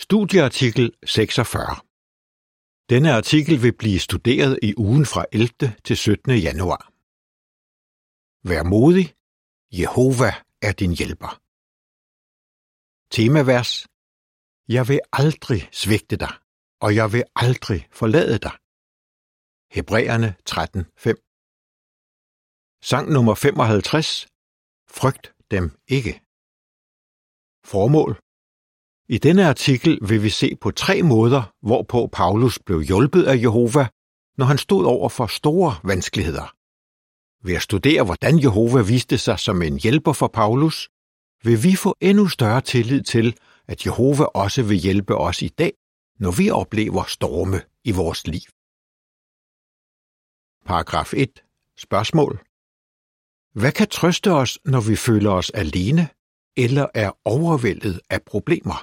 Studieartikel 46. Denne artikel vil blive studeret i ugen fra 11. til 17. januar. Vær modig. Jehova er din hjælper. Temavers. Jeg vil aldrig svigte dig, og jeg vil aldrig forlade dig. Hebræerne 13:5. Sang nummer 55. Frygt dem ikke. Formål. I denne artikel vil vi se på 3 måder, hvorpå Paulus blev hjulpet af Jehova, når han stod over for store vanskeligheder. Ved at studere, hvordan Jehova viste sig som en hjælper for Paulus, vil vi få endnu større tillid til, at Jehova også vil hjælpe os i dag, når vi oplever storme i vores liv. Paragraf 1. Spørgsmål. Hvad kan trøste os, når vi føler os alene eller er overvældet af problemer?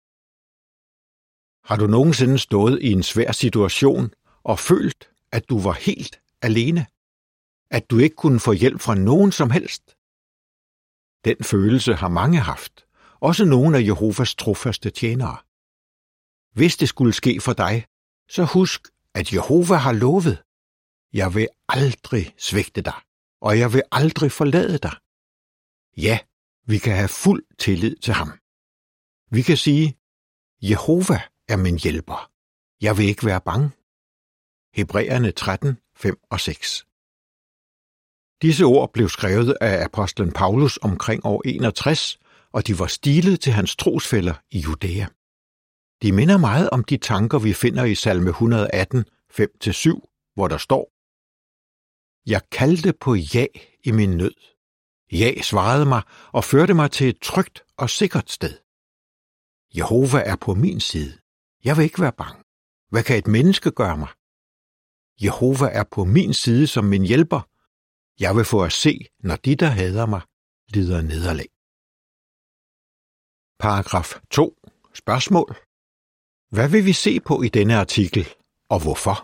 Har du nogensinde stået i en svær situation og følt, at du var helt alene? At du ikke kunne få hjælp fra nogen som helst? Den følelse har mange haft, også nogle af Jehovas trofaste tjenere. Hvis det skulle ske for dig, så husk, at Jehova har lovet: Jeg vil aldrig svigte dig, og jeg vil aldrig forlade dig. Ja, vi kan have fuld tillid til ham. Vi kan sige: Jehova er min hjælper. Jeg vil ikke være bange. Hebræerne 13:5 og 6. Disse ord blev skrevet af apostlen Paulus omkring år 61, og de var stilet til hans trosfæller i Judæa. De minder meget om de tanker, vi finder i salme 118, 5-7, hvor der står: Jeg kaldte på ja i min nød. Ja svarede mig og førte mig til et trygt og sikkert sted. Jehova er på min side. Jeg vil ikke være bange. Hvad kan et menneske gøre mig? Jehova er på min side som min hjælper. Jeg vil få at se, når de, der hader mig, lider nederlag. Paragraf 2. Spørgsmål. Hvad vil vi se på i denne artikel, og hvorfor?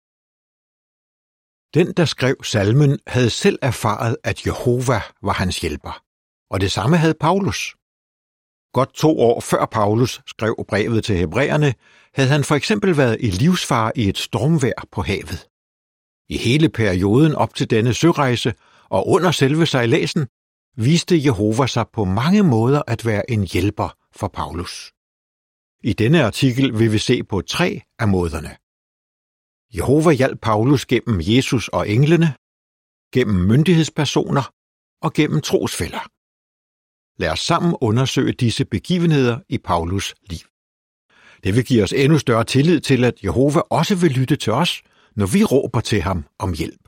Den, der skrev salmen, havde selv erfaret, at Jehova var hans hjælper, og det samme havde Paulus. Godt 2 år før Paulus skrev brevet til hebræerne, havde han for eksempel været i livsfare i et stormvejr på havet. I hele perioden op til denne sørejse og under selve sejladsen viste Jehova sig på mange måder at være en hjælper for Paulus. I denne artikel vil vi se på 3 af måderne. Jehova hjalp Paulus gennem Jesus og englene, gennem myndighedspersoner og gennem trosfæller. Lad os sammen undersøge disse begivenheder i Paulus liv. Det vil give os endnu større tillid til, at Jehova også vil lytte til os, når vi råber til ham om hjælp.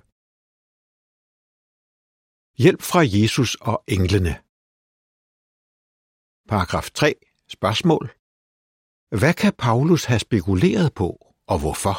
Hjælp fra Jesus og englene. Paragraf 3. Spørgsmål. Hvad kan Paulus have spekuleret på, og hvorfor?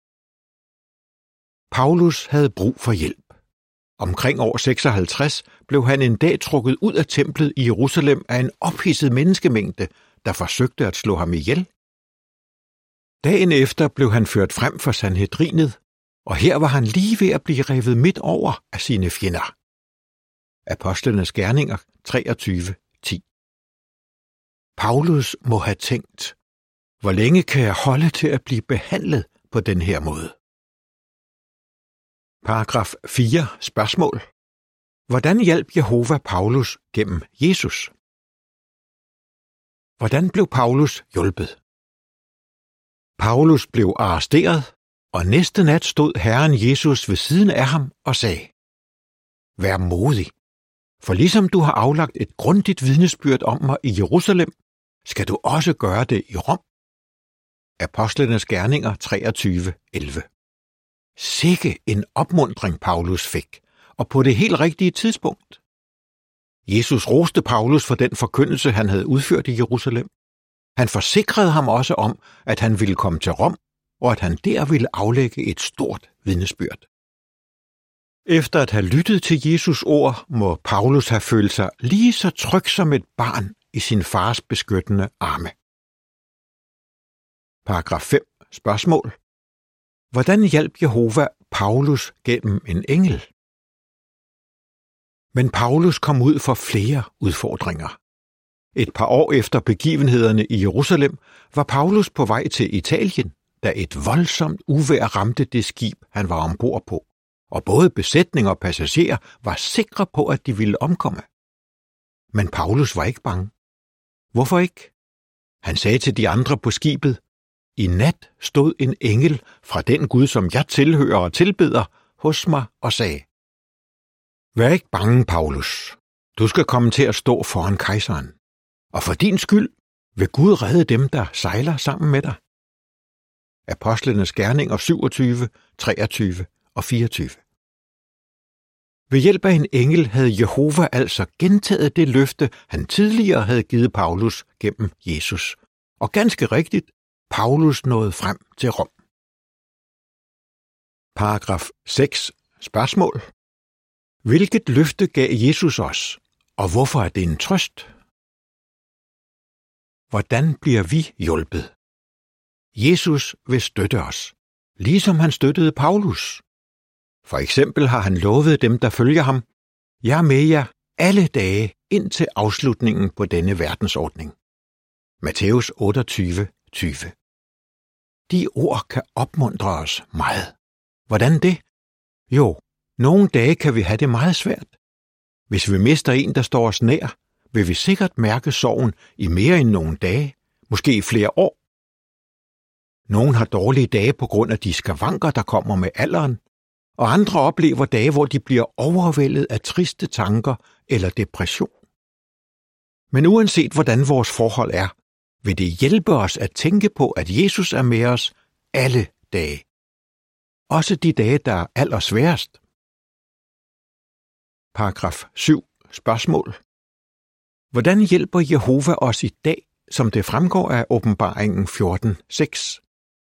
Paulus havde brug for hjælp. Omkring år 56 blev han en dag trukket ud af templet i Jerusalem af en ophidset menneskemængde, der forsøgte at slå ham ihjel. Dagen efter blev han ført frem for Sanhedrinet, og her var han lige ved at blive revet midt over af sine fjender. Apostlenes gerninger 23:10. Paulus må have tænkt: Hvor længe kan jeg holde til at blive behandlet på den her måde? Paragraf 4. Spørgsmål. Hvordan hjalp Jehova Paulus gennem Jesus? Hvordan blev Paulus hjulpet? Paulus blev arresteret, og næste nat stod Herren Jesus ved siden af ham og sagde: Vær modig, for ligesom du har aflagt et grundigt vidnesbyrd om mig i Jerusalem, skal du også gøre det i Rom. Apostlenes gerninger 23:11. Sikke en opmuntring Paulus fik, og på det helt rigtige tidspunkt. Jesus roste Paulus for den forkyndelse, han havde udført i Jerusalem. Han forsikrede ham også om, at han ville komme til Rom, og at han der ville aflægge et stort vidnesbyrd. Efter at have lyttet til Jesus ord, må Paulus have følt sig lige så tryg som et barn i sin fars beskyttende arme. Paragraf 5. Spørgsmål. Hvordan hjalp Jehova Paulus gennem en engel? Men Paulus kom ud for flere udfordringer. Et par år efter begivenhederne i Jerusalem var Paulus på vej til Italien, da et voldsomt uvejr ramte det skib, han var ombord på, og både besætning og passagerer var sikre på, at de ville omkomme. Men Paulus var ikke bange. Hvorfor ikke? Han sagde til de andre på skibet, i nat stod en engel fra den Gud, som jeg tilhører og tilbeder, hos mig og sagde, vær ikke bange, Paulus. Du skal komme til at stå foran kejseren. Og for din skyld vil Gud redde dem, der sejler sammen med dig. Apostlenes gerninger 27, 23 og 24. Ved hjælp af en engel havde Jehova altså gentaget det løfte, han tidligere havde givet Paulus gennem Jesus. Og ganske rigtigt, Paulus nåede frem til Rom. Paragraf 6. Spørgsmål. Hvilket løfte gav Jesus os, og hvorfor er det en trøst? Hvordan bliver vi hjulpet? Jesus vil støtte os, ligesom han støttede Paulus. For eksempel har han lovet dem, der følger ham, jeg er med jer alle dage indtil afslutningen på denne verdensordning. Matthæus 28, 20. De ord kan opmuntre os meget. Hvordan det? Jo, nogle dage kan vi have det meget svært. Hvis vi mister en, der står os nær, vil vi sikkert mærke sorgen i mere end nogle dage, måske flere år. Nogle har dårlige dage på grund af de skavanker, der kommer med alderen, og andre oplever dage, hvor de bliver overvældet af triste tanker eller depression. Men uanset hvordan vores forhold er, vil det hjælpe os at tænke på, at Jesus er med os alle dage. Også de dage, der er allersværest. Paragraf 7. Spørgsmål. Hvordan hjælper Jehova os i dag, som det fremgår af åbenbaringen 14:6?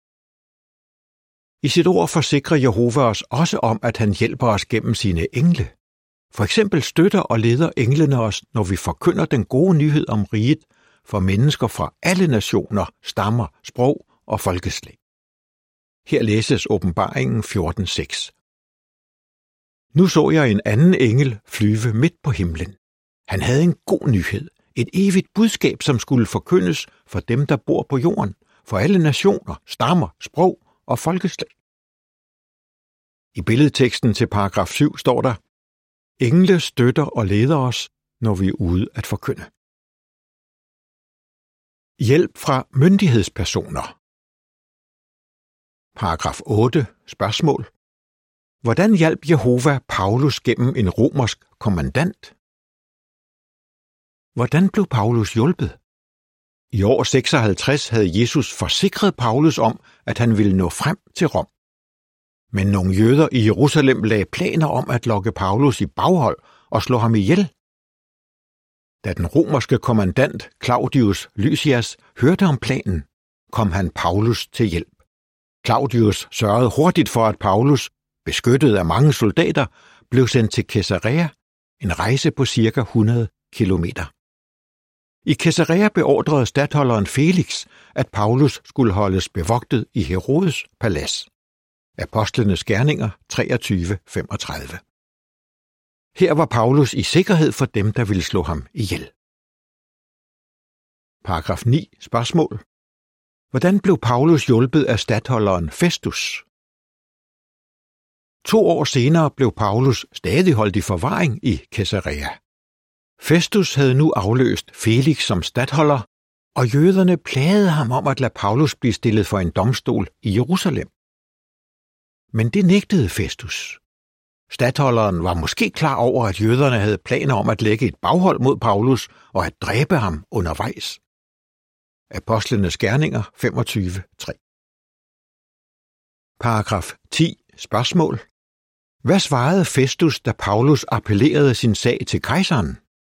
I sit ord forsikrer Jehova os også om, at han hjælper os gennem sine engle. For eksempel støtter og leder englene os, når vi forkynder den gode nyhed om riget for mennesker fra alle nationer, stammer, sprog og folkeslag. Her læses åbenbaringen 14:6. Nu så jeg en anden engel flyve midt på himlen. Han havde en god nyhed, et evigt budskab, som skulle forkyndes for dem, der bor på jorden, for alle nationer, stammer, sprog og folkeslag. I billedteksten til paragraf 7 står der, engle støtter og leder os, når vi er ude at forkynde. Hjælp fra myndighedspersoner. Paragraf 8. Spørgsmål. Hvordan hjalp Jehova Paulus gennem en romersk kommandant? Hvordan blev Paulus hjulpet? I år 56 havde Jesus forsikret Paulus om, at han ville nå frem til Rom. Men nogle jøder i Jerusalem lagde planer om at lokke Paulus i baghold og slå ham ihjel. Da den romerske kommandant Claudius Lysias hørte om planen, kom han Paulus til hjælp. Claudius sørgede hurtigt for, at Paulus, beskyttet af mange soldater, blev sendt til Caesarea, en rejse på ca. 100 kilometer. I Caesarea beordrede statholderen Felix, at Paulus skulle holdes bevogtet i Herodes palads. Apostlenes gerninger 23:35. Her var Paulus i sikkerhed for dem, der ville slå ham ihjel. Paragraf 9. Spørgsmål. Hvordan blev Paulus hjulpet af statholderen Festus? 2 år senere blev Paulus stadig holdt i forvaring i Caesarea. Festus havde nu afløst Felix som statholder, og jøderne plagede ham om at lade Paulus blive stillet for en domstol i Jerusalem. Men det nægtede Festus. Statholderen var måske klar over, at jøderne havde planer om at lægge et baghold mod Paulus og at dræbe ham undervejs. Apostlenes gerninger 25:3. Paragraf 10. Spørgsmål. Hvad svarede Festus, da Paulus appellerede sin sag til kejseren?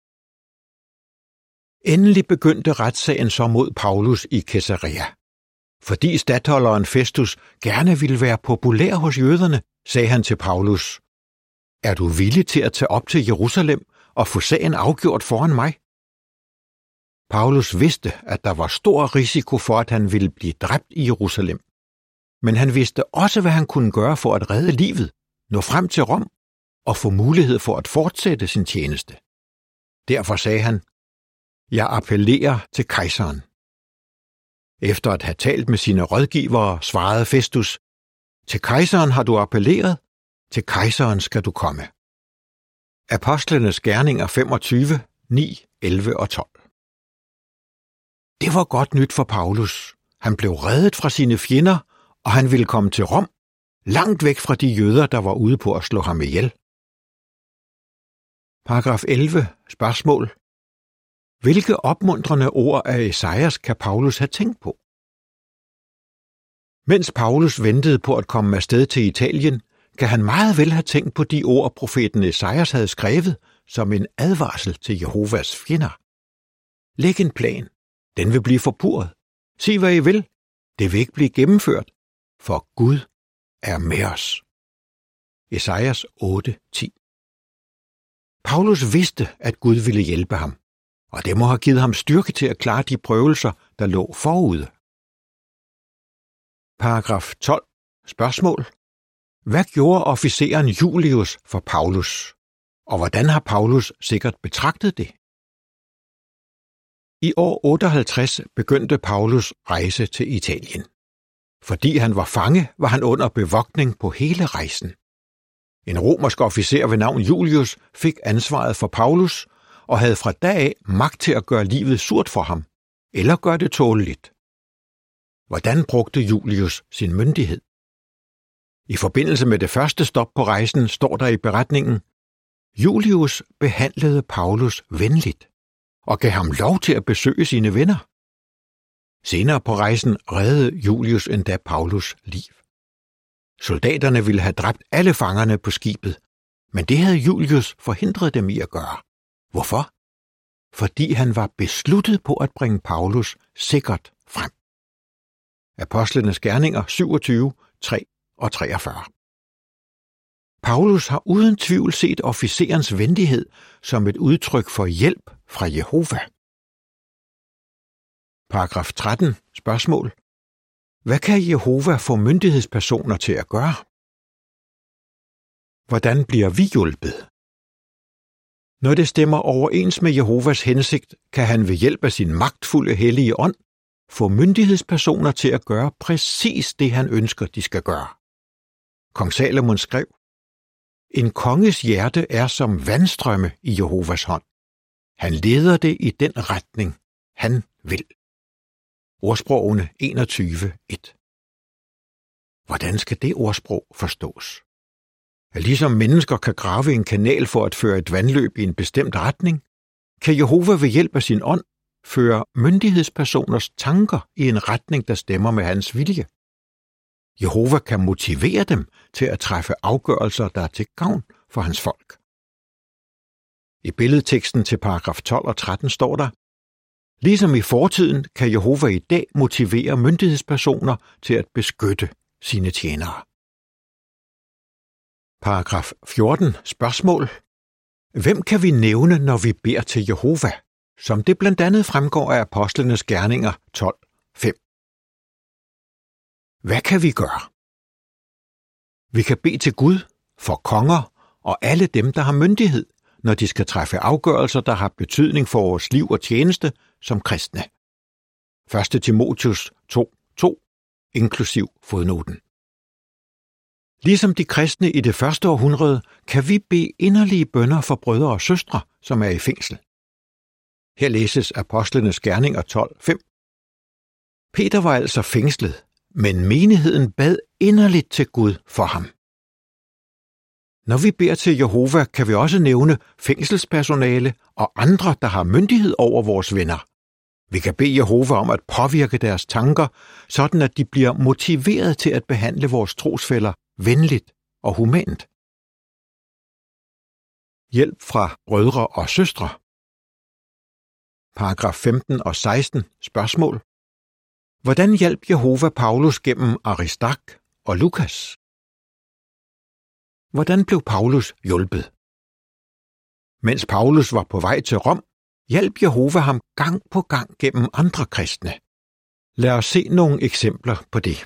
Endelig begyndte retssagen så mod Paulus i Caesarea. Fordi statholderen Festus gerne ville være populær hos jøderne, sagde han til Paulus, er du villig til at tage op til Jerusalem og få sagen afgjort foran mig? Paulus vidste, at der var stor risiko for, at han ville blive dræbt i Jerusalem. Men han vidste også, hvad han kunne gøre for at redde livet, nå frem til Rom og få mulighed for at fortsætte sin tjeneste. Derfor sagde han, Jeg appellerer til kejseren. Efter at have talt med sine rådgivere, svarede Festus, til kejseren har du appelleret, til kejseren skal du komme. Apostlenes gerninger 25, 9, 11 og 12. Det var godt nyt for Paulus. Han blev reddet fra sine fjender, og han ville komme til Rom, langt væk fra de jøder, der var ude på at slå ham ihjel. Paragraf 11. Spørgsmål. Hvilke opmuntrende ord af Esajas kan Paulus have tænkt på? Mens Paulus ventede på at komme afsted til Italien, kan han meget vel have tænkt på de ord, profeten Esajas havde skrevet som en advarsel til Jehovas fjender. Læg en plan. Den vil blive forpurret. Sig hvad I vil. Det vil ikke blive gennemført, for Gud er med os. Esajas 8:10. Paulus vidste, at Gud ville hjælpe ham, og det må have givet ham styrke til at klare de prøvelser, der lå forude. Paragraf 12. Spørgsmål. Hvad gjorde officeren Julius for Paulus, og hvordan har Paulus sikkert betragtet det? I år 58 begyndte Paulus rejse til Italien. Fordi han var fange, var han under bevogtning på hele rejsen. En romersk officer ved navn Julius fik ansvaret for Paulus og havde fra da af magt til at gøre livet surt for ham, eller gøre det tåleligt. Hvordan brugte Julius sin myndighed? I forbindelse med det første stop på rejsen står der i beretningen, Julius behandlede Paulus venligt og gav ham lov til at besøge sine venner. Senere på rejsen reddede Julius endda Paulus liv. Soldaterne ville have dræbt alle fangerne på skibet, men det havde Julius forhindret dem i at gøre. Hvorfor? Fordi han var besluttet på at bringe Paulus sikkert frem. Apostlenes gerninger 27, 3 og 43. Paulus har uden tvivl set officerens venlighed som et udtryk for hjælp fra Jehova. Paragraf 13. Spørgsmål. Hvad kan Jehova få myndighedspersoner til at gøre? Hvordan bliver vi hjulpet? Når det stemmer overens med Jehovas hensigt, kan han ved hjælp af sin magtfulde hellige ånd få myndighedspersoner til at gøre præcis det, han ønsker, de skal gøre. Kong Salomon skrev, en konges hjerte er som vandstrømme i Jehovas hånd. Han leder det i den retning, han vil. Ordsprogene 21:1. Hvordan skal det ordsprog forstås? At ligesom mennesker kan grave en kanal for at føre et vandløb i en bestemt retning, kan Jehova ved hjælp af sin ånd føre myndighedspersoners tanker i en retning, der stemmer med hans vilje. Jehova kan motivere dem til at træffe afgørelser, der er til gavn for hans folk. I billedteksten til paragraf 12 og 13 står der, ligesom i fortiden kan Jehova i dag motivere myndighedspersoner til at beskytte sine tjenere. Paragraf 14. Spørgsmål. Hvem kan vi nævne, når vi beder til Jehova, som det blandt andet fremgår af Apostlenes gerninger 12:5? Hvad kan vi gøre? Vi kan bede til Gud for konger og alle dem, der har myndighed, når de skal træffe afgørelser, der har betydning for vores liv og tjeneste som kristne. 1. Timotheus 2:2, inklusiv fodnoten. Ligesom de kristne i det første århundrede, kan vi bede inderlige bønner for brødre og søstre, som er i fængsel. Her læses Apostlenes gerninger 12:5. Peter var altså fængslet, men menigheden bad inderligt til Gud for ham. Når vi beder til Jehova, kan vi også nævne fængselspersonale og andre, der har myndighed over vores venner. Vi kan bede Jehova om at påvirke deres tanker, sådan at de bliver motiveret til at behandle vores trosfæller venligt og humant. Hjælp fra brødre og søstre. Paragraf 15 og 16. Spørgsmål. Hvordan hjalp Jehova Paulus gennem Aristark og Lukas? Hvordan blev Paulus hjulpet? Mens Paulus var på vej til Rom, hjalp Jehova ham gang på gang gennem andre kristne. Lad os se nogle eksempler på det.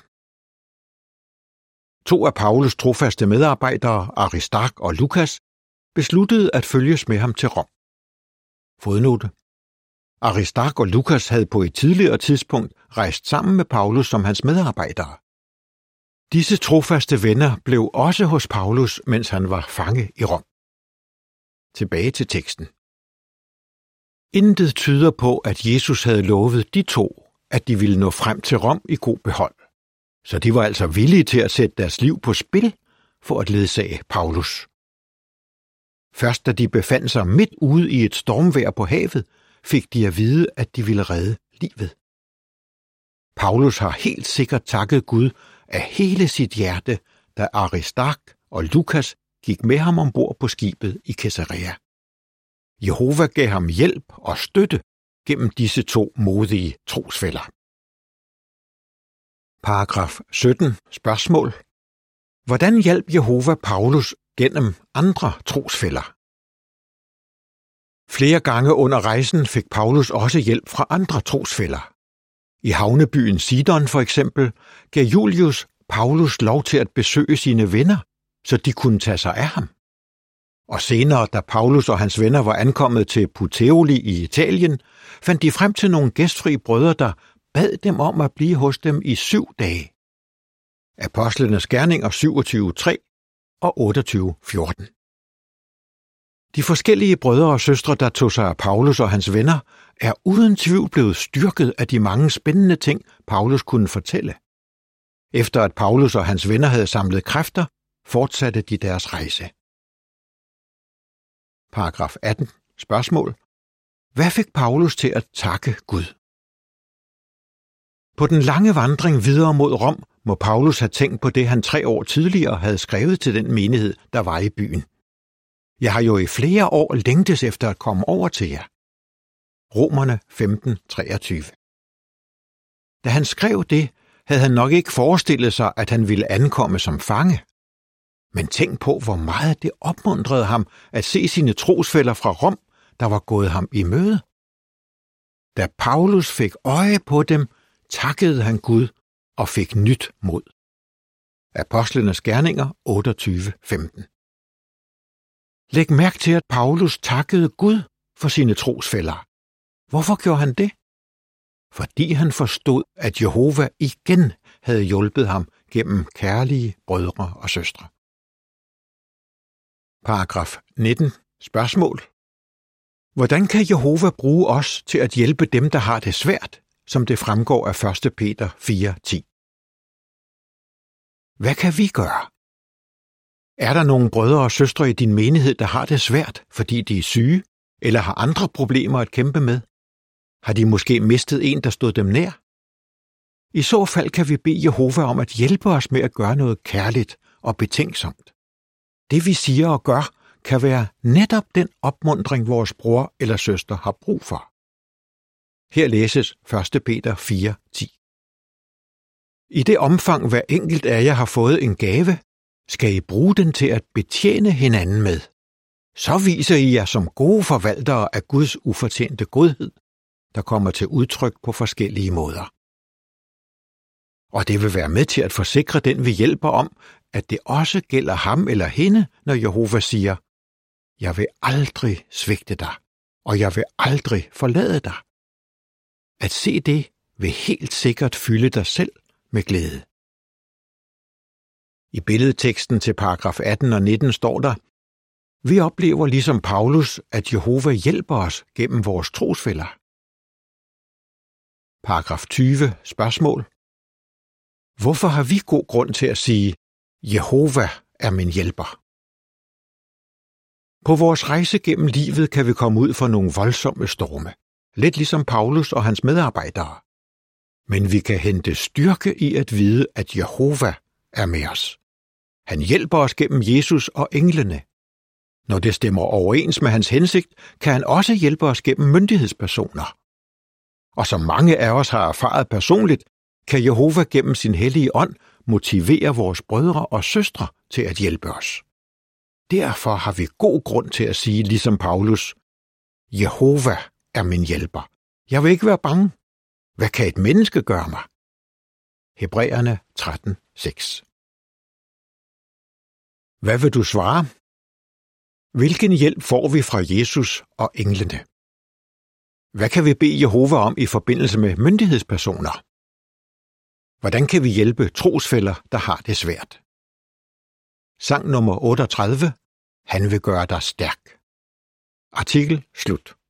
2 af Paulus trofaste medarbejdere, Aristark og Lukas, besluttede at følges med ham til Rom. Fodnote. Aristark og Lukas havde på et tidligere tidspunkt rejst sammen med Paulus som hans medarbejdere. Disse trofaste venner blev også hos Paulus, mens han var fange i Rom. Tilbage til teksten. Intet tyder på, at Jesus havde lovet de to, at de ville nå frem til Rom i god behold. Så de var altså villige til at sætte deres liv på spil for at ledsage Paulus. Først da de befandt sig midt ude i et stormvejr på havet, fik de at vide, at de ville redde livet. Paulus har helt sikkert takket Gud af hele sit hjerte, da Aristark og Lukas gik med ham ombord på skibet i Caesarea. Jehova gav ham hjælp og støtte gennem disse to modige trosfæller. Paragraf 17. Spørgsmål. Hvordan hjalp Jehova Paulus gennem andre trosfæller? Flere gange under rejsen fik Paulus også hjælp fra andre trosfæller. I havnebyen Sidon for eksempel gav Julius Paulus lov til at besøge sine venner, så de kunne tage sig af ham. Og senere, da Paulus og hans venner var ankommet til Puteoli i Italien, fandt de frem til nogle gæstfri brødre, der bad dem om at blive hos dem i 7 dage. Apostlenes Gerninger 27:3 og 28:14. De forskellige brødre og søstre, der tog sig af Paulus og hans venner, er uden tvivl blevet styrket af de mange spændende ting, Paulus kunne fortælle. Efter at Paulus og hans venner havde samlet kræfter, fortsatte de deres rejse. Paragraf 18. Spørgsmål. Hvad fik Paulus til at takke Gud? På den lange vandring videre mod Rom må Paulus have tænkt på det, han 3 år tidligere havde skrevet til den menighed, der var i byen. Jeg har jo i flere år længtes efter at komme over til jer. Romerne 15:23. Da han skrev det, havde han nok ikke forestillet sig, at han ville ankomme som fange. Men tænk på, hvor meget det opmuntrede ham at se sine trosfæller fra Rom, der var gået ham i møde. Da Paulus fik øje på dem, takkede han Gud og fik nyt mod. Apostlenes Gerninger 28:15. Læg mærke til, at Paulus takkede Gud for sine trosfæller. Hvorfor gjorde han det? Fordi han forstod, at Jehova igen havde hjulpet ham gennem kærlige brødre og søstre. Paragraf 19. Spørgsmål. Hvordan kan Jehova bruge os til at hjælpe dem, der har det svært, som det fremgår af 1. Peter 4:10? Hvad kan vi gøre? Er der nogle brødre og søstre i din menighed, der har det svært, fordi de er syge, eller har andre problemer at kæmpe med? Har de måske mistet en, der stod dem nær? I så fald kan vi bede Jehova om at hjælpe os med at gøre noget kærligt og betænksomt. Det vi siger og gør, kan være netop den opmuntring, vores bror eller søster har brug for. Her læses 1. Peter 4:10. I det omfang, hver enkelt af jer har fået en gave, skal I bruge den til at betjene hinanden med. Så viser I jer som gode forvaltere af Guds ufortjente godhed, der kommer til udtryk på forskellige måder. Og det vil være med til at forsikre den, vi hjælper om, at det også gælder ham eller hende, når Jehova siger, jeg vil aldrig svigte dig, og jeg vil aldrig forlade dig. At se det vil helt sikkert fylde dig selv med glæde. I billedteksten til paragraf 18 og 19 står der, vi oplever ligesom Paulus, at Jehova hjælper os gennem vores trosfæller. Paragraf 20. Spørgsmål. Hvorfor har vi god grund til at sige, Jehova er min hjælper? På vores rejse gennem livet kan vi komme ud for nogle voldsomme storme, lidt ligesom Paulus og hans medarbejdere. Men vi kan hente styrke i at vide, at Jehova er med os. Han hjælper os gennem Jesus og englene. Når det stemmer overens med hans hensigt, kan han også hjælpe os gennem myndighedspersoner. Og som mange af os har erfaret personligt, kan Jehova gennem sin hellige ånd motivere vores brødre og søstre til at hjælpe os. Derfor har vi god grund til at sige ligesom Paulus, Jehova er min hjælper. Jeg vil ikke være bange. Hvad kan et menneske gøre mig? Hebræerne 13:6. Hvad vil du svare? Hvilken hjælp får vi fra Jesus og englene? Hvad kan vi bede Jehova om i forbindelse med myndighedspersoner? Hvordan kan vi hjælpe trosfæller, der har det svært? Sang nummer 38. Han vil gøre dig stærk. Artikel slut.